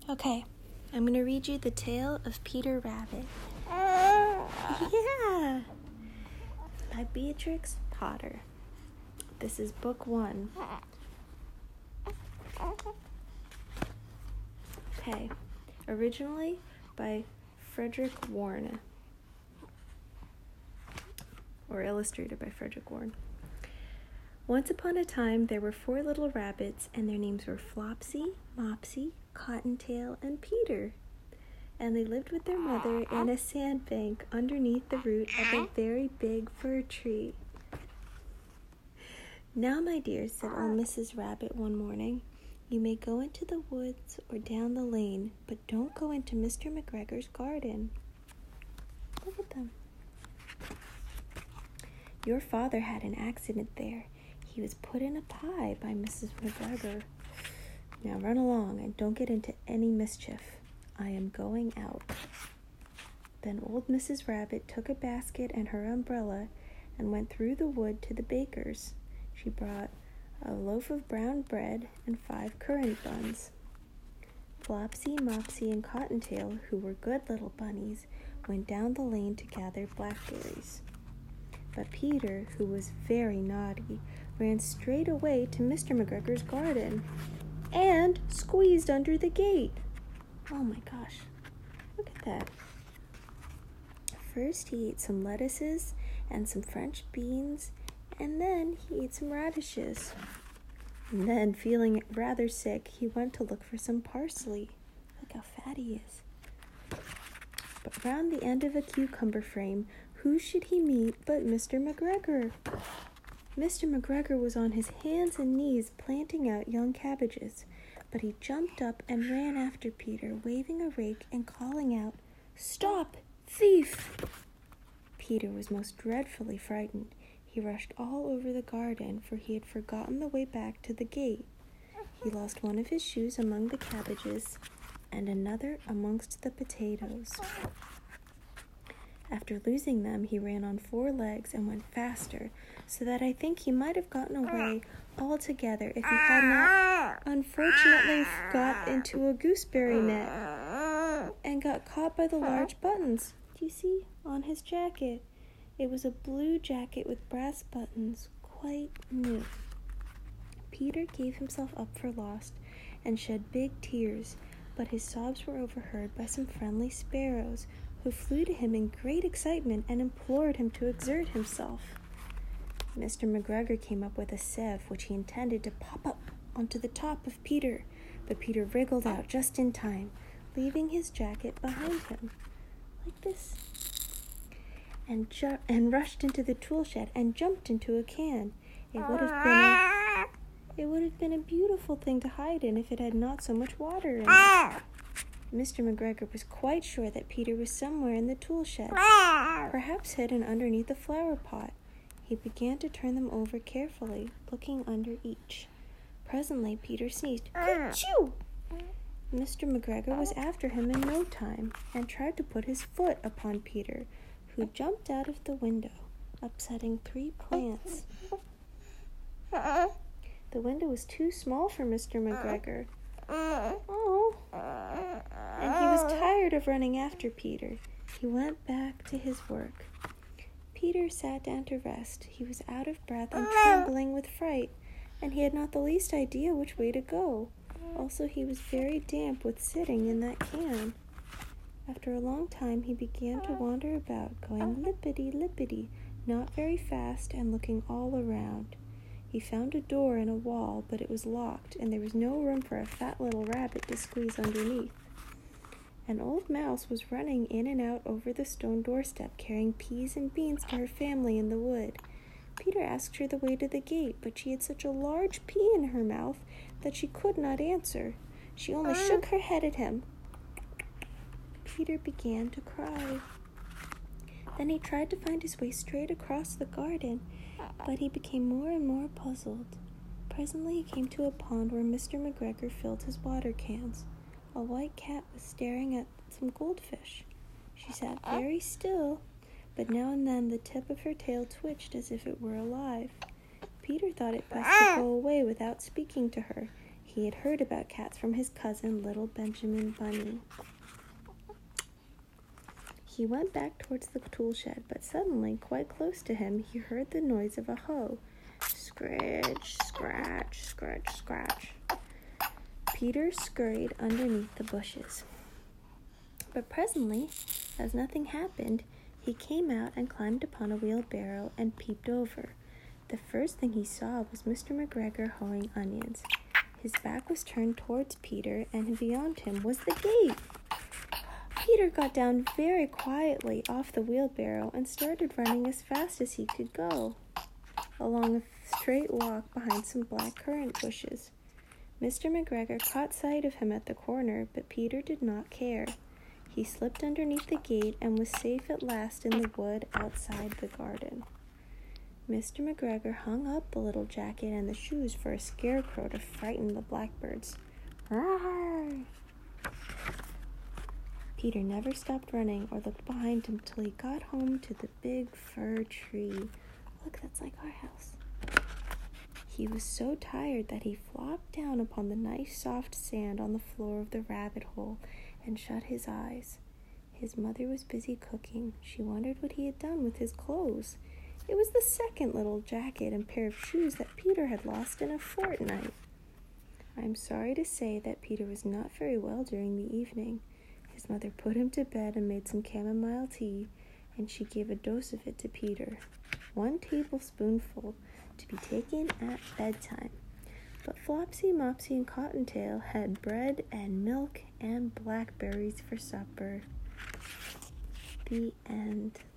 Okay, I'm going to read you the tale of Peter Rabbit. Yeah! By Beatrix Potter. This is book 1. Okay, originally by Frederick Warne. Or illustrated by Frederick Warne. Once upon a time, there were 4 little rabbits, and their names were Flopsy, Mopsy, Cottontail, and Peter. And they lived with their mother in a sandbank underneath the root of a very big fir tree. "Now, my dear," said old Mrs. Rabbit one morning, "you may go into the woods or down the lane, but don't go into Mr. McGregor's garden." Look at them. "Your father had an accident there. He was put in a pie by Mrs. McGregor. Now run along and don't get into any mischief. I am going out." Then old Mrs. Rabbit took a basket and her umbrella and went through the wood to the baker's. She brought a loaf of brown bread and 5 currant buns. Flopsy, Mopsy, and Cottontail, who were good little bunnies, went down the lane to gather blackberries. But Peter, who was very naughty, ran straight away to Mr. McGregor's garden and squeezed under the gate. Oh my gosh, look at that. First he ate some lettuces and some French beans, and then he ate some radishes. And then, feeling rather sick, he went to look for some parsley. Look how fat he is. But round the end of a cucumber frame, who should he meet but Mr. McGregor? Mr. McGregor was on his hands and knees planting out young cabbages, but he jumped up and ran after Peter, waving a rake and calling out, "Stop, thief!" Peter was most dreadfully frightened. He rushed all over the garden, for he had forgotten the way back to the gate. He lost one of his shoes among the cabbages and another amongst the potatoes. After losing them, he ran on 4 legs and went faster, so that I think he might have gotten away altogether if he had not unfortunately got into a gooseberry net and got caught by the large buttons. Do you see? On his jacket. It was a blue jacket with brass buttons, quite new. Peter gave himself up for lost and shed big tears, but his sobs were overheard by some friendly sparrows, who flew to him in great excitement and implored him to exert himself. Mr. McGregor came up with a sieve which he intended to pop up onto the top of Peter, but Peter wriggled out just in time, leaving his jacket behind him, like this, and rushed into the tool shed and jumped into a can. It would have been a beautiful thing to hide in if it had not so much water in it. Mr. McGregor was quite sure that Peter was somewhere in the tool shed, perhaps hidden underneath the flower pot. He began to turn them over carefully, looking under each. Presently, Peter sneezed. "Achoo!" Mr. McGregor was after him in no time, and tried to put his foot upon Peter, who jumped out of the window, upsetting 3 plants. The window was too small for Mr. McGregor. Oh! And he was tired of running after Peter. He went back to his work. Peter sat down to rest. He was out of breath and trembling with fright, and he had not the least idea which way to go. Also, he was very damp with sitting in that can. After a long time, he began to wander about, going lippity-lippity, not very fast, and looking all around. He found a door in a wall, but it was locked, and there was no room for a fat little rabbit to squeeze underneath. An old mouse was running in and out over the stone doorstep, carrying peas and beans to her family in the wood. Peter asked her the way to the gate, but she had such a large pea in her mouth that she could not answer. She only shook her head at him. Peter began to cry. Then he tried to find his way straight across the garden, but he became more and more puzzled. Presently he came to a pond where Mr. McGregor filled his water cans. A white cat was staring at some goldfish. She sat very still, but now and then the tip of her tail twitched as if it were alive. Peter thought it best to go away without speaking to her. He had heard about cats from his cousin, little Benjamin Bunny. He went back towards the tool shed, but suddenly, quite close to him, he heard the noise of a hoe. Scratch, scratch, scratch, scratch. Peter scurried underneath the bushes. But presently, as nothing happened, he came out and climbed upon a wheelbarrow and peeped over. The first thing he saw was Mr. McGregor hoeing onions. His back was turned towards Peter, and beyond him was the gate. Peter got down very quietly off the wheelbarrow and started running as fast as he could go, along a straight walk behind some black currant bushes. Mr. McGregor caught sight of him at the corner, but Peter did not care. He slipped underneath the gate and was safe at last in the wood outside the garden. Mr. McGregor hung up the little jacket and the shoes for a scarecrow to frighten the blackbirds. Roar! Peter never stopped running or looked behind him till he got home to the big fir tree. Look, that's like our house. He was so tired that he flopped down upon the nice soft sand on the floor of the rabbit hole and shut his eyes. His mother was busy cooking. She wondered what he had done with his clothes. It was the second little jacket and pair of shoes that Peter had lost in a fortnight. I am sorry to say that Peter was not very well during the evening. His mother put him to bed and made some chamomile tea, and she gave a dose of it to Peter, 1 tablespoonful, to be taken at bedtime. But Flopsy, Mopsy, and Cottontail had bread and milk and blackberries for supper. The end.